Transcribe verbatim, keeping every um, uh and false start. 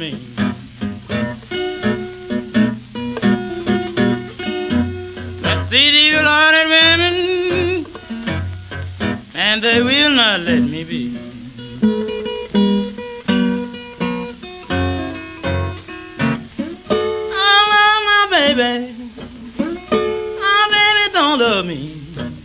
me. But see these loaded women, and they will not let me be. Oh, my baby, my baby don't love me.